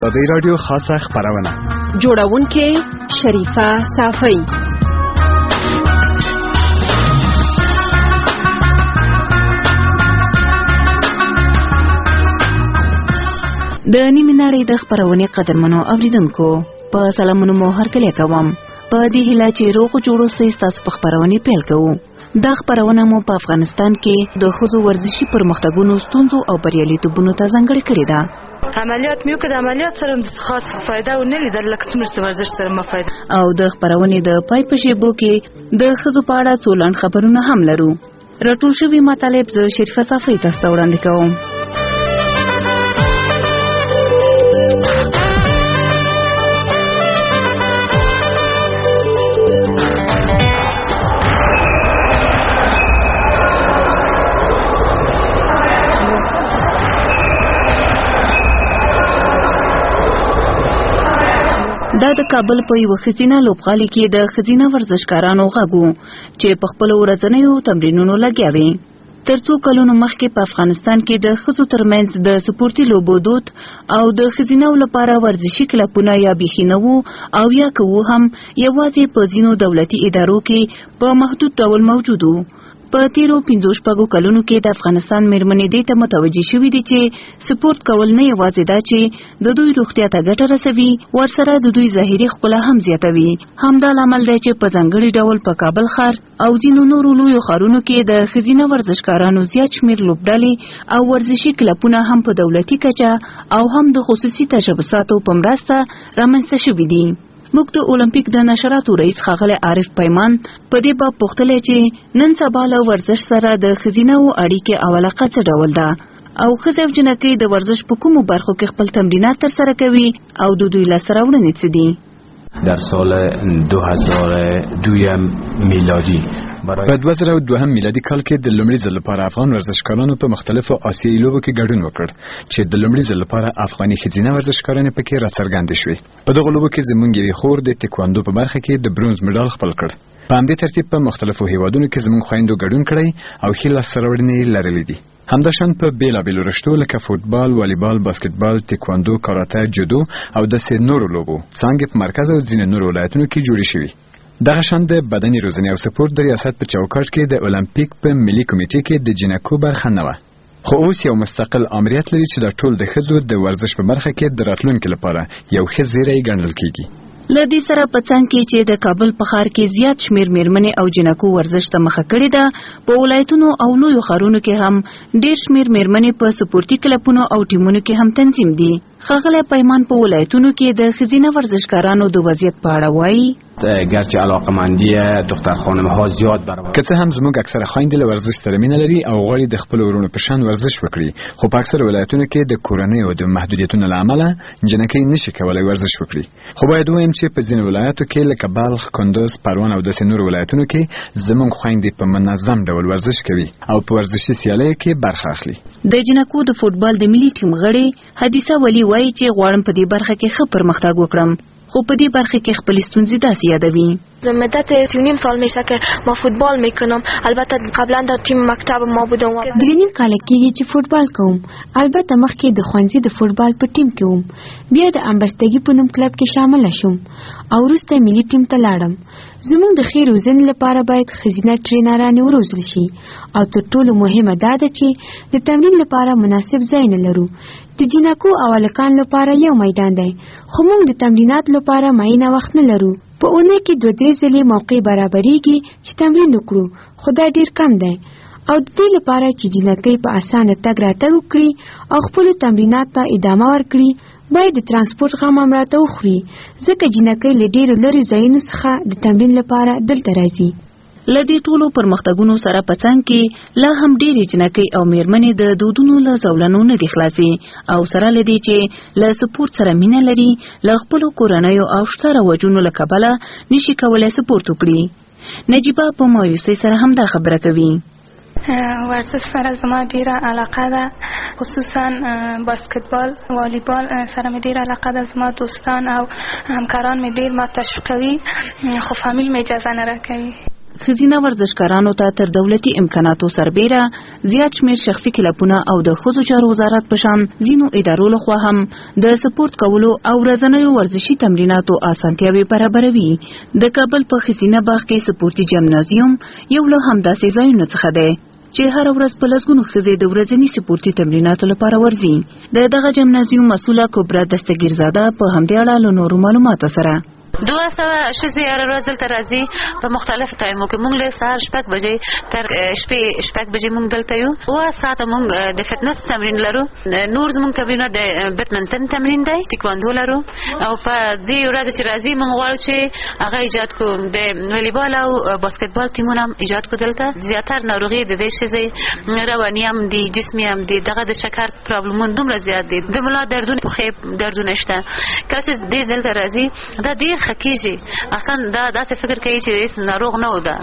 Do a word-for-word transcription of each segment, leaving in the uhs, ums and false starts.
د رادیو خاصه خبرونه جوړونکې شریفه صافی. د نیمه نړۍ د خبرونې قدرمنو اوریدونکو په سلامونو مو هرکلی کوم. په دې هیله چې روغ جوړو سئ تاسو په خبرونې پیل کوو. دا خبرونه مو په افغانستان کې د ښځو ورزشي پرمختګونو ستونزو او بریالیتوبونو ته ځانګړې کړې ده. عملیات مې وکړ، عملیات سره د خاص فائدہ ونه لیدل، لکه څومره ورزش سره ما فائدہ. او د خبرونې د پای په شیبو کې د ښځو په اړه څو لنډ خبرونه هم لرو. راټول شوي مطالب زه شریفه صافی تاسو ته وړاندې کوم. دا د کابل په یو ښځینه لوبغالي کې د ښځینه ورزشکارانو غږو چې په خپل ورځنیو تمرینونو لګیا وي. تر څو کلونو مخکې په افغانستان کې د ښځو ترمنځ د سپورتي لوبو دود او د ښځینو لپاره ورزشي کلبونه یا بیخي نه وو او یا که وو هم یوازې په ځینو دولتي ادارو کې په محدود ډول موجود وو. په تیرو پنځو شپږو کلونو کې د افغانستان میرمنې دې ته متوجه شوي دي چې سپورت کول نه یوازې دا چې د دوی روغتیا ته ګټه رسوي، ورسره د دوی ظاهري ښکلا هم زیاتوي. همدا لامل دی چې په ځانګړي ډول په کابل ښار او ځینو نورو لویو ښارونو کې د ښځینه ورزشکارانو زیات شمېر لوبډلې او ورزشي کلبونه هم په دولتي کچه او هم د خصوصي تشبثاتو په مرسته رامنځته شوي دي. موږ د اولمپیک د نشراتو رئیس ښاغلی عارف پیمان په دې باب پوښتلی چې نن سبا له ورزش سره د ښځینو اړیکې او علاقه څه ډول ده او ښځې او جنکۍ د ورزش په کومو برخو کې خپل تمرینات ترسره کوي او د دوی لاسته راوړنې څه دي. در سال دو هزار و دو میلادی په دوه زره او دوهم میلادي کال کې د لومړي ځل لپاره افغان ورزشکارانو په مختلفو آسیایي لوبو کې ګډون وکړ چې د لومړي ځل لپاره افغاني ښځینه ورزشکارانې پکې راڅرګندې شوې. په دغه لوبو کې زموږ یوې خور د تکواندو په برخه کې د برونز مډال خپل کړ. په همدې ترتیب په مختلفو هیوادونو کې زموږ خویندو ګډون کړی او ښې لاسته راوړنې لرلې دي. همداشان په بیلابیلو رشتو لکه فوټبال، والیبال، باسکټبال، تکواندو، کاراته، جودو او داسې نورو لوبو څانګې په مرکز او ځینې نورو ولایتونو کې جوړې شوي. دغه شان د بدني روزنې او سپورت د ریاست په چوکاټ کې د اولمپیک په ملي کمیټې کې د جنکو برخه نه وه، خو اوس یو مستقل آمریت لري چې د ټول د ښځو د ورزش په برخه کې د راتلونکي لپاره یو ښه زیری ګڼل کیږي. له دې سره په څنګ کې چې د کابل په ښار کې زیات شمېر میرمنې او جنکو ورزش ته مخه کړې ده، په ولایتونو او لویو ښارونو کې هم ډېر شمېر میرمنې په سپورتي کلبونو او ټیمونو کې هم تنظیم دي. ښاغلی پیمان په ولایتونو کې د ښځینه ورزشکارانو د وضعیت په اړه وایي. گرچه علاقمندی دختر خانم ها زیاد برابر که څه هم زموږ اکثره خویندې له ورزش سره مینه لري او غواړي د خپلو ورونو په شان ورزش وکړي، خو په اکثره ولایتونو کې د کورنۍ او د محدودیتونو له امله جنکۍ نشي کولی ورزش وکړي. خو باید ووایم چې په ځینو ولایتو کې لکه بلخ، کندوز، پروان او داسې نورو ولایتونو کې زموږ خویندې په منظم ډول ورزش کوي او په ورزشي سیالیو کې برخه اخلي. د جنکو د فوټبال د ملي ټیم غړي حدیثه ولی وایي چې غواړم په دې برخه کې ښه پرمختګ وکړم، خو په دې برخه کې خپل ستونزې داسې یادوي. مدت سی و نیم سال میشه که ما فوتبال میکنم. البته قبلا در تیم مکتب ما بودم. درې نیم کال کېږي چې فوټبال کوم. البته مخکې د ښوونځي د فوټبال په ټیم کې وم. بیا د امبستګي په نوم کلب کې شامل شوم او وروسته ملي ټیم ته لاړم. زموږ د ښې روزنې لپاره باید ښځینه ټرینرانې وروزل شي او تر ټولو مهمه دا ده چې د تمرین لپاره مناسب ځای نه لرو. د جنکو او هلکانو لپاره یو میدان دی، خو موږ د تمرینات لپاره معینه وخت نه لرو. په اونۍ کې دوه درې ځلې موقع برابرېږي چې تمرین وکړو، خو دا ډېر کم دی. او د دې لپاره چې جنکۍ په اسانه تګ راتګ وکړي او خپلو تمریناتو ته ادامه ورکړي، باید د ترانسپورت غم هم راته وخوري، ځکه جنکۍ له ډېرو لرې ځایونو څخه د تمرین لپاره دلته راځي. له دې ټولو پرمختګونو سره په څنګ کې لا هم ډېرې جنکۍ او میرمنې د دودونو له زولنو نه دي خلاصې او سره له دې چې له سپورت سره مینه لري، له خپلو کورنیو او شته رواجونو له کبله نشي کولی سپورت وکړي. نجیبه په مایوسۍ سره هم دا خبره کوي. ورزش سره زما ډیره علاقه ده، خصوصا باسکتبال، والیبال سره مې ډیره علاقه ده. زما دوستان او همکاران مې ډیر ما تشویق کوي، خو فامیل مې اجازه نه راکوي. ښځینه ورزشکارانو ته تر دولتي امکاناتو سربیره زیات شمیر شخصي کلبونه او د ښځو چارو وزارت په شان ځینو ادارو لخوا هم د سپورت کولو او ورځنیو ورزشي تمریناتو اسانتیاوې برابروي. د کابل په ښځینه باغ کې سپورتي جمنازیوم یو له همداسې ځایونو څخه دی چې هر ورځ په لسګونو ښځې د ورځني سپورتي تمریناتو لپاره ورځي. د دغه جمنازیوم مسؤله کبرا دستگیرزاده په همدې اړه له نورو معلوماتو سره دوه سوه ښځې هره ورځ دلته راځي په مختلفو ټایمو کې. موږ له سهار شپږ بجې تر شپې شپږ بجې موږ دلته یو. اوه ساعته موږ د فټنس تمرین لرو. نور زموږ تمرینونه د بیډمنټن تمرین دی، تکواندو لرو. او په دې ورځ چې راځي موږ غواړو چې هغه ایجاد کړو د والیبال او باسکټبال ټیمونه هم ایجاد کړو. دلته زیاتره ناروغي د دې ښځې رواني هم دي، جسمي هم دي. دغه د شکر پرابلمونه دومره زیات دي، د ملا دردونه، پښې دردونه شته. کله چې دې دلته راځي دا ډېر خکیږي. اصلا دا داسې فکر کوي چې هیڅ ناروغ نه و. ده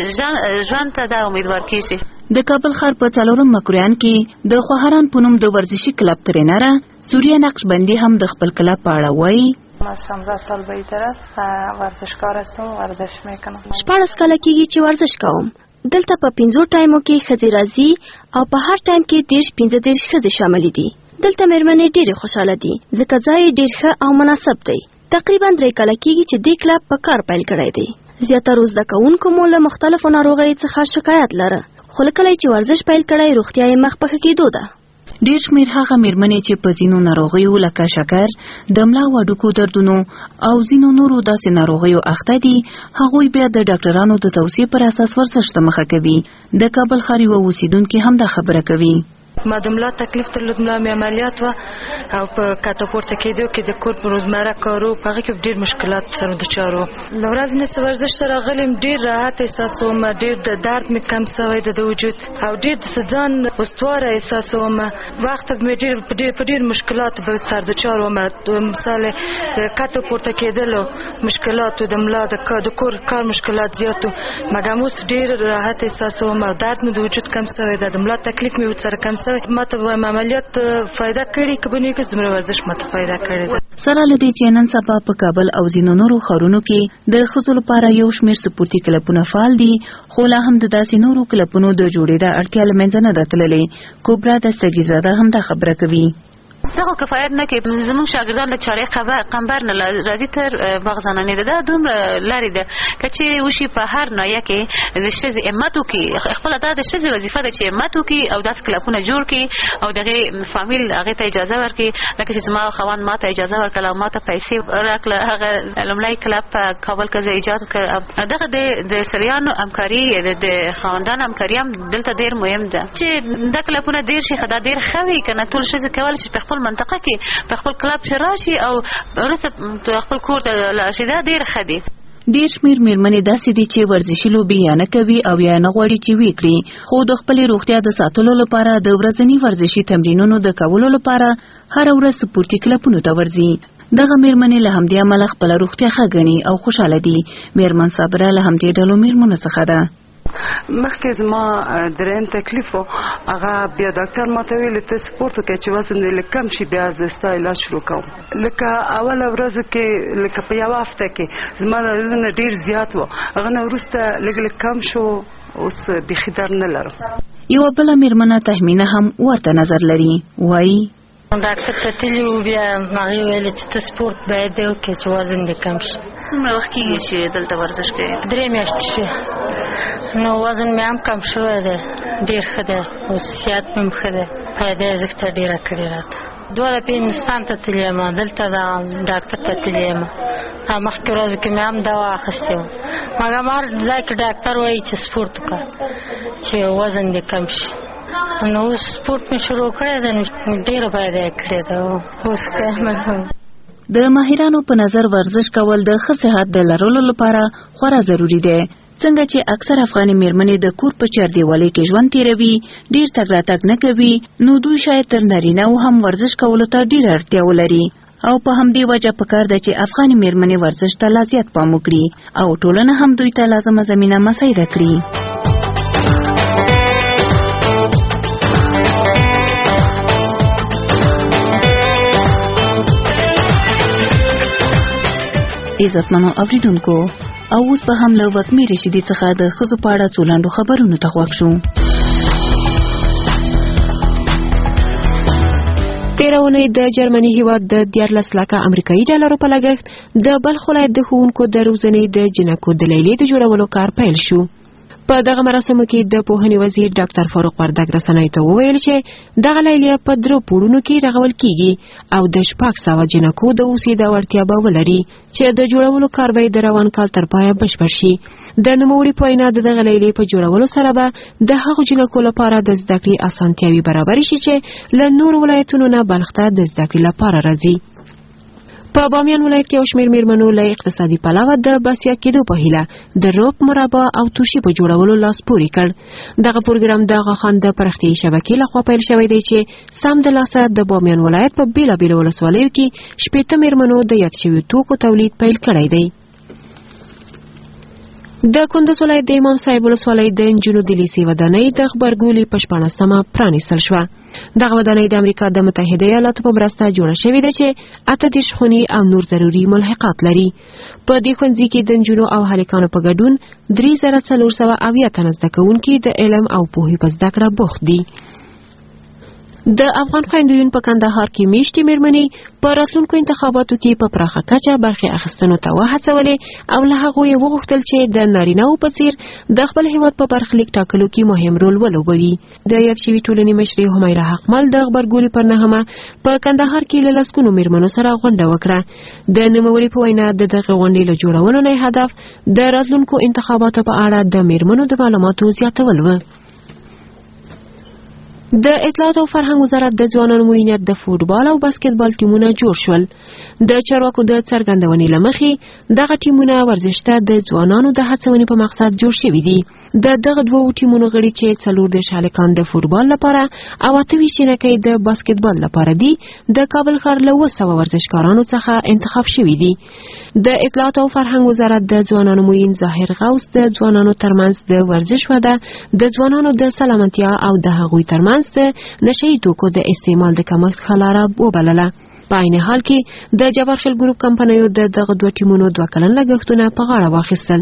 ژوند ته دا امیدوار کیږي. د کابل ښار په څلورم مکرویان کې د خواهران په نوم د ورزشي کلب ترینره سوریه نقشبندی هم د خپل کلب په اړه وایي. ما شانزده سال بیشتر است ورزشکار هستم، ورزش میکنم. شپاړس کاله کېږي چې ورزش کوم. دلته په پنځو ټایمو کې ښځې راځي او په هر ټایم کې دېرش پنځه دېرش ښځې شاملې دي. دلته مېرمنې ډېرې خوشحاله دي ځکه ځای ډېر ښه او مناسب دی. تقریبا درې کاله کېږي چې دې کلب په کار پیل کړی دی. زیاتره زده کوونکو مو له مختلفو ناروغیو څخه شکایت لره، خو له کله چې ورزش پیل کړی روغتیا یې مخ په ښه کېدو ده. ډېر شمېر هغه مېرمنې چې په ځینو ناروغیو لکه شکر، د ملا وډوکو دردونو او ځینو نورو داسې ناروغیو اخته دي، هغوی بیا د ډاکټرانو د توصیې پر اساس ورزش ته مخه کوي. د کابل ښار یوه اوسیدونکې هم دا خبره کوي. ما د ملا تکلیف درلود، ملا مې عملیات وه او په کاته پورته کېدو کې د کور په روزمره کارو په هغې کې ډېر مشکلات سره دچار وو. له ورځې نه چې ورزش ته راغلی یم ډېر راحت احساسوم، ډېر د درد مې کم شوی د وجود او ډېر د ځان استواره احساسوم. وخت مې ډېر په ډېر په ډېر مشکلاتو به سر دچار وم. مثال د کاته پورته کېدلو مشکلاتو، د ملا د کور کار مشکلات زیات وو، مګر اوس ډېر راحت احساسوم او درد مې د وجود کم شوی ده. د ملا تکلیف مې ورسره کم ما ته وایم عملیات فایده کړي که به نه کړي، دومره ورزش ما ته فایده کړې ده. سره له دې چې نن سبا په کابل او ځینو نورو ښارونو کې د ښځو لپاره یو شمېر سپورتي کلبونه فعال دي، خو لا هم د داسې نورو کلبونو د جوړېدا اړتیا له منځه نه ده تللې. کبرا دستګیرزاده هم دا خبره کوي. دغه کفایت نه کوي. زموږ شاګردان له چارې قمبر نه راځي تر باغ زنانې ده، دا دومره لرې ده. که چیرې وشي په هر ناحیه کې د ښځې همت وکړي، خپله دا د ښځې وظیفه ده چې همت وکړي او داسې کلبونه جوړ کړي او د هغې فامیل هغې ته اجازه ورکړي. لکه چې زما خاوند ما ته اجازه ورکړله او ما ته پیسې راکړله. هغه لومړی کلب په کابل کې زه ایجاد کړ. دغه د سړیانو همکاري، د خاوندانو همکاري هم دلته ډېر مهم ده چې دا کلبونه ډېر شي. دا ډېر ښه وي که نه ټول ښځې کولی شي په خپل منطقه کې په خپل کلب چې راشي او وروسته خپل کور ته لاړ شي. دا ډېر ښه دي. ډېر شمېر مېرمنې داسې دي چې ورزشي لوبې یا نه کوي او یا نه غواړي چې ویې کړي، خو د خپلې روغتیا د ساتلو لپاره د ورځني ورزشي تمرینونو د کولو لپاره هره ورځ سپورتي کلبونو ته ورځي. دغه مېرمنې له همدې امله خپله روغتیا ښه ګڼي او خوشحاله دي. مېرمن صابره له همدې ډلو مېرمنو څخه ده. مخکې زما درېیم تکلیف و، هغه بیا ډاکټر ماته ویلې ته سپورت وکړه چې وزن دې لږ کم شي، بیا زه ستا علاج شروع کوم. لکه اوله ورځو کې لکه په یوه هفته کې زما درزونه ډېر زیات و، هغه نه وروسته لږ لږ کم شو، اوس بیخي درد نه لرم. یوه بله مېرمنه تهمینه هم ورته نظر لري. وایي ډاکټر ته تللي وو، بیا هغې ویلې چې ته سپورت باید دې وکړې چې وزن دې کم شي. څومره وخت کېږي چې دلته ورزش کوې؟ درې میاشتې شوې. نو وزن مې هم کم شوی دی، ډېر ښه دی. اوس صحت مې هم ښه دی، فایده یې زه ته ډېره کړې راته. دوه دفعې هندوستان ته تللی یم، دلته د ډاکټر ته تللی یم. مخکې ورځو کې مې هم دوا اخیستې وه، مګر هر ځای کې ډاکټر وایي چې سپورت وکړه چې وزن دې کم شي. نو اوس سپورت مې شروع کړی دی، نو ډېره فایده یې کړې ده. اوس د ماهرانو په نظر ورزش کول د ښه صحت د لرلو لپاره خورا ضروري دی. څنګه چې اکثر افغاني مېرمنې د کور په چاردیوالۍ کې ژوند تیروي، ډېر تګ راتګ نه کوي، نو دوی شاید تر نارینه‌و هم ورزش کولو ته ډېره اړتیا ولري او په همدې وجه پکار ده چې افغاني مېرمنې ورزش ته لا زیات پام وکړي او ټولنه هم دوی ته لازمه زمینه مساعده کړي. عزتمنو اوریدونکو، او اوس به هم له وکمې رشیدي څخه د ښځو په اړه څو لنډو خبرونو ته غوږ شو. تېره اونۍ د جرمني هېواد د دیارلس لکه امریکایي ډالرو په لګښت د بلخ ولایت د ښوونکو د روزنې د جنکو د لیلې د جوړولو کار پیل شو. په دغه مراسمو کې د پوهنې وزیر ډاکټر فاروق وردګ رسنیو ته وویل چې دغه لیلیه په درو پوړونو کې رغول کیږي او د شپږ سوه جنکو د اوسېدا وړتیا به ولري چې د جوړولو کار به د روان کال تر پایه بشپړ شي. د نوموړي په وینا د دغه لیلیې په جوړولو سره به د هغو جنکو لپاره د زده کړې اسانتیاوې برابرې شي چې له نورو ولایتونو نه بلخ ته د زده کړې لپاره راځي. په بامیان ولایت کې یو شمېر میرمنو له اقتصادي پلوه د بسیا کېدو په هیله د روب، مربا او ترشي په جوړولو لاس پورې کړ. دغه پروګرام د آغاخان د پرختیایي شبکې لخوا پیل شوی دی چې سم د لاسه د بامیان ولایت په بېلابېلو ولسوالیو کې شپېته میرمنو د یاد شویو توکو تولید پیل کړی دی. د کندز ولایت د امام صاحب ولسوالۍ د نجونو د لیسې ودانۍ د غبرګولي په شپاړسمه پرانیستل شوه. دغه ودانۍ د امریکا د متحده ایالاتو په مرسته جوړه شوې ده چې اته دېرش خونې او نور ضروري ملحقات لري. په دې ښوونځي کې د نجونو او هلکانو په ګډون درې زره څلور سوه اویا تنه زده کوونکي د علم او پوهې په زده کړه بوخت دي. د افغان خویندویون په کندهار کې میشتې میرمنې په راتلونکو انتخاباتو کې په پراخه کچه برخې اخیستنو ته وهڅولې او له هغو یې وغوښتل چې د نارینه‌وو په څیر د خپل هیواد په برخلیک ټاکلو کې مهم رول ولوبوي. د یاد شوي ټولنې مشرې همیره حقمل د غبرګولي پر نهمه په کندهار کې له لسګونو میرمنو سره غونډه وکړه. د نوموړي په وینا د دغې غونډې له جوړولو نه هدف د راتلونکو انتخاباتو په اړه د میرمنو د معلوماتو زیاتول و. د اطلاعات او فرهنګ وزارت د ځوانانو معینیت د فوټبال او باسکټبال ټیمونه جوړ شول. د چارواکو د څرګندونې له مخې دغه ټیمونه ورزش ته د ځوانانو د هڅونې په مقصد جوړ شوي دي. د دغه دوو ټیمونو غړي چې څلور دېرش هلکان د فوټبال لپاره او اته ویشت جینکۍ د باسکټبال لپاره دي د کابل ښار له اوه سوه ورزشکارانو څخه انتخاب شوي دي. د اطلاعات او فرهنګ وزارت د ځوانانو معین ظاهر غوث د ځوانانو ترمنځ د ورزش وده د ځوانانو د سلامتیا او د هغوی ترمنځ د نشه یي توکو د استعمال د کمښت ښه لاره وبلله. په عین حال کې د جبارخیل ګروپ کمپنیو د دغه دوه ټیمونو دوه کلن لګښتونه په غاړه واخیستل.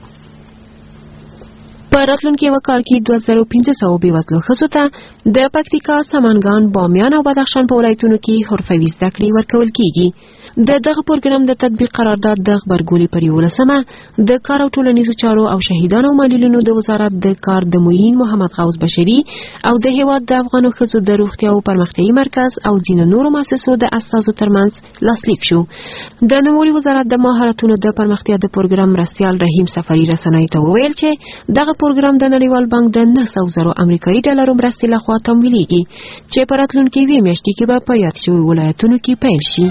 په راتلونکي یوه کال کې دوه زره پنځه سوه بېوزلو ښځو ته د پکتیکا، سمنګان، بامیان او بدخشان په ولایتونو کې حرفوي زده کړې ورکول کیږي. د دغه پروګرام د تطبیق قرارداد د غبرګولي پر یولسمه د کار او ټولنیزو چارو او شهیدانو او معلولینو د وزارت د کار د معین محمد غوث بشري او د هیواد د افغانو ښځو د روغتیا او پرمختیایي مرکز او ځینو نورو مؤسسو د استازو ترمنځ لاسلیک شو. د نوموړي وزارت د مهارتونو د پرمختیا د پروګرام مرستیال رحیم سفري رسنیو ته وویل چې دغه پروګرام د نړیوال بانک د نه سوه زرو امریکایي ډالرو مرستې لخوا تمویلېږي چې په راتلونکي یوې میاشتې کې به په یاد شوي ولایتونو کې پیل شي.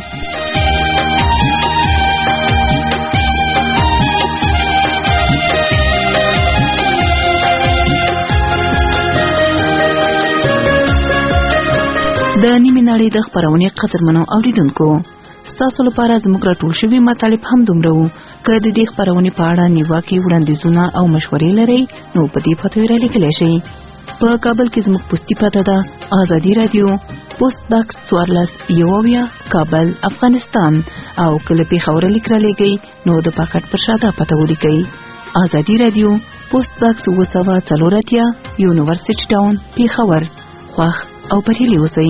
د نیمې نړۍ د خپرونې قدرمنو اوریدونکو، ستاسو لپاره زموږ راټول شوي مطالب هم دومره وو. که د دې خپرونې په اړه نیوکې، وړاندیزونه او مشورې لرئ نو په دې پتو یې رالیکلی شئ. په کابل کې زموږ پوستي پته ده آزادي رادیو، پوسټ باکس څوارلس یو اویا، کابل، افغانستان. او کله پېښور لیک رالیږئ نو د پاکټ پر شاته پته ولیکئ آزادي رادیو، پوسټ باکس اوه سوه څلور اتیا، یونیورسټي ټاون، پېښور. خوښ او بریالي اوسئ.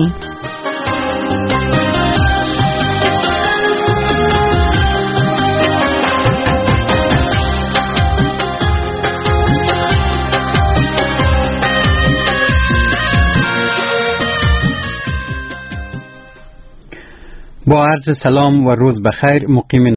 با عرض سلام و روز بخیر مقیمین